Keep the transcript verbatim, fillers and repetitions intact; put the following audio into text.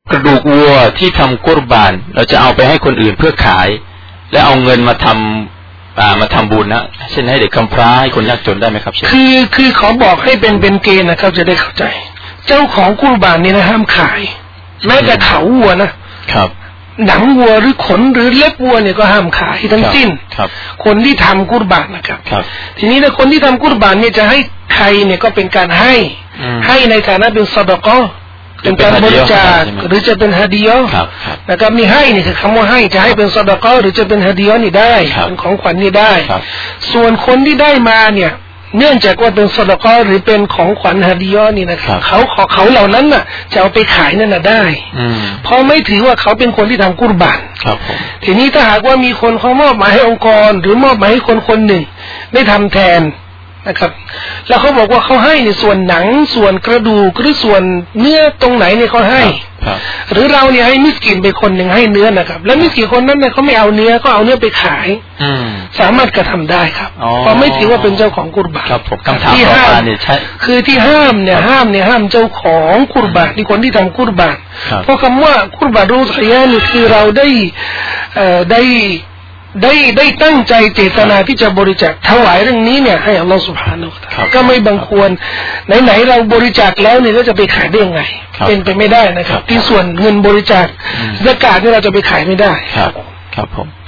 กระดูกวัวที่ทำกุรบานเราจะเอาไปให้คนอื่นเพื่อขายและเอาเงินมาทำอ่ามาทำบุญนะเช่นให้เด็กกำพร้าให้คนยากจนได้ไหมครับเชฟคือคือเขาบอกให้เป็นเป็นเกณฑ์นะครับจะได้เข้าใจเจ้าของกุรบานนี่นะห้ามขายแม้แต่เขาวัวนะครับหนังวัวหรือขนหรือเล็บวัวเนี่ยก็ห้ามขายทั้งสิ้นครับคนที่ทำกุรบานนะครับครับทีนี้ถ้าคนที่ทำกุรบานเนี่ยจะให้ใครเนี่ยก็เป็นการให้ให้ในฐานะเป็นซอดาเกาะห์เป็นการบริจาคหรือจะเป็นฮะดียะห์นะครับมีให้นี่คือคำว่าให้จะให้เป็นซอดาเกาะห์หรือจะเป็นฮะดียะห์นี่ได้เป็นของขวัญนี่ได้ส่วนคนที่ได้มาเนี่ยเนื่องจากว่าเป็นซอดาเกาะห์หรือเป็นของขวัญฮะดียะห์นี่นะครับเขาขอเขาเหล่านั้นน่ะจะเอาไปขายนั่นน่ะได้เพราะไม่ถือว่าเขาเป็นคนที่ทำกุรบานทีนี้ถ้าหากว่ามีคนเขามอบหมายให้องค์กรหรือมอบหมายให้คนคนหนึ่งได้ทำแทนนะครับแล้วเขาบอกว่าเขาให้ในส่วนหนังส่วนกระดูกหรือส่วนเนื้อตรงไหนเนี่ยเขาให้หรือเราเนี่ยให้มิสกินไปคนหนึ่งให้เนื้อนะครับแล้วมิสกินคนนั้นเนี่ยเขาไม่เอาเนื้อก็เอาเนื้อไปขายสามารถกระทำได้ครับเพราะไม่ถือว่าเป็นเจ้าของกุรบานที่ห้ามคือที่ห้ามเนี่ยห้ามเนี่ยห้ามเจ้าของกุรบานที่คนที่ทำกุรบานเพราะคำว่ากุรบานรูษยะนี่คือเราได้เอ่อได้ได้ได้ตั้งใจเจตนาที่จะบริจาคถวายเรื่องนี้เนี่ยให้อัลลอฮฺซุบฮานะฮูวะตะอาลาก็ไม่บังควรไหนๆเราบริจาคแล้วเนี่ยก็จะไปขายได้ยังไงเป็นไปไม่ได้นะครับที่ส่วนเงินบริจาคซะกาตเนี่ยเราจะไปขายไม่ได้ครับครับผม